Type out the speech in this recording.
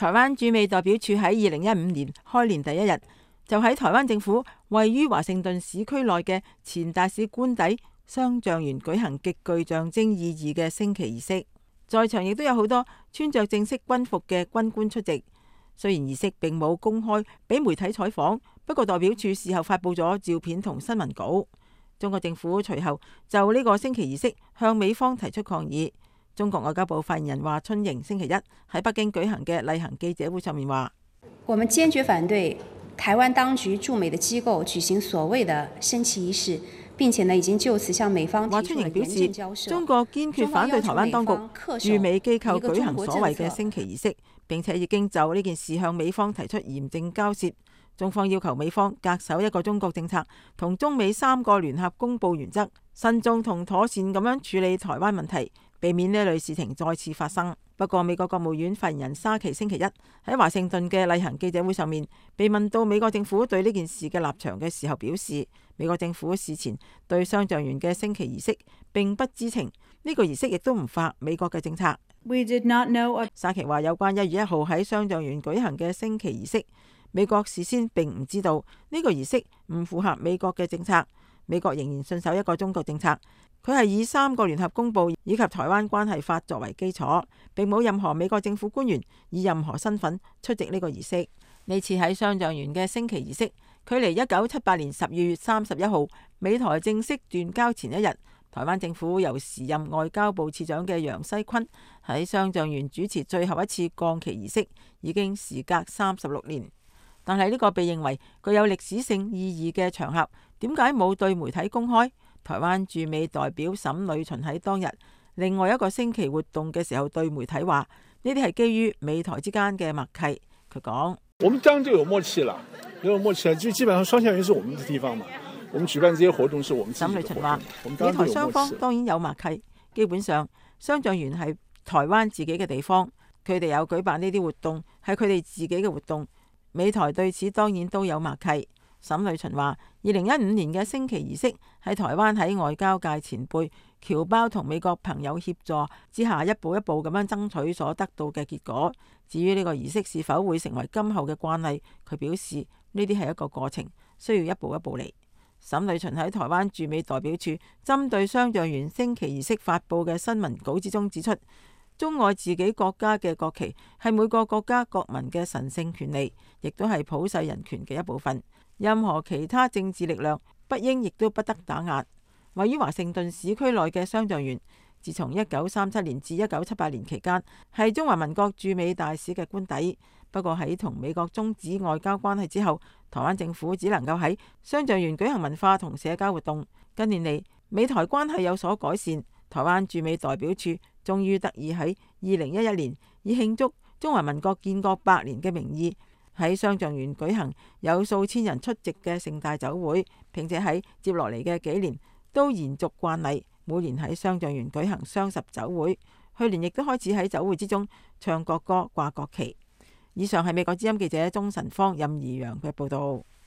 台灣駐美代表處喺2015年開年第一日就喺台灣政府位於華盛頓市區內嘅前大使官邸雙橡園舉行極具象徵意義嘅升旗儀式，在場亦都有好多穿着正式軍服嘅軍官出席。雖然儀式並冇公開俾媒體採訪，不過代表處事後發佈咗照片同新聞稿。中國政府隨後就呢個升旗儀式向美方提出抗議。中國外交部發言人華春瑩星期一喺北京舉行嘅例行記者會上面話： 我們堅決反對台灣當局駐美的機構舉行所謂的升旗儀式，並且已經就此向美方提出了嚴正交涉。 中國堅決反對台灣當局駐美機構舉行所謂嘅升旗儀式，並且已經就呢件事向美方提出嚴正交涉。中方要求美方恪守一個中國政策同中美3個聯合公報原則，慎重同妥善咁樣處理台灣問題，避免呢類事情再次發生。不過，美國國務院發言人沙奇星期一喺華盛頓嘅例行記者會上面，被問到美國政府對呢件事嘅立場嘅時候，表示美國政府事前對雙橡園嘅升旗儀式並不知情，呢個儀式亦都唔符合美國嘅政策。 We did not know. 沙奇話有關1月1號喺雙橡園舉行嘅升旗儀式，美國事先並唔知道呢個儀式唔符合美國嘅政策，美國仍然信守一個中國政策。佢係以3個聯合公報以及台灣關係法作為基礎，並冇任何美國政府官員以任何身份出席呢個儀式。呢次喺雙橡園嘅升旗儀式，距離1978年12月31號美台正式斷交前一日，台灣政府由時任外交部次長嘅楊西坤喺雙橡園主持最後一次降旗儀式，已經時隔36年。但係呢個被認為具有歷史性意義嘅場合，點解冇對媒體公開？台灣駐美代表沈呂巡喺當日另外一個升旗活動嘅時候對媒體話：呢啲係基於美台之間嘅默契。佢講： 我們當然就有默契了，有默契，就基本上雙橡園是我們的地方嘛，我們舉辦這些活動是我們自己的活動。 沈呂巡話：美台雙方當然有默契，基本上雙橡園係台灣自己嘅地方，佢哋有舉辦呢啲活動係佢哋自己嘅活動，美台對此當然都有默契。沈呂巡話：2015年嘅升旗儀式係台灣喺外交界前輩僑胞同美國朋友協助之下一步一步咁樣爭取所得到嘅結果。至於呢個儀式是否會成為今後嘅慣例，佢表示呢啲係一個過程，需要一步一步嚟。沈呂巡喺台灣駐美代表處針對雙橡園升旗儀式發佈嘅新聞稿之中指出，鍾愛自己國家嘅國旗係每個國家國民嘅神聖權利，亦都係普世人權嘅一部分。任何其他政治力量不應亦都不得打壓。位於華盛頓市區內嘅雙橡園，自從1937年至1978年期間係中華民國駐美大使嘅官邸。不過喺同美國終止外交關係之後，台灣政府只能夠喺雙橡園舉行文化同社交活動。近年嚟，美台關係有所改善，台灣駐美代表處終於得以喺2011年以慶祝中華民國建國100年嘅名義，喺雙橡園舉行有數千人出席嘅盛大酒會，並且喺接落嚟嘅幾年都延續慣例，每年喺雙橡園舉行雙十酒會。去年亦都開始喺酒會之中唱國歌、掛國旗。以上係美國之音記者鍾晨芳、任怡陽嘅報道。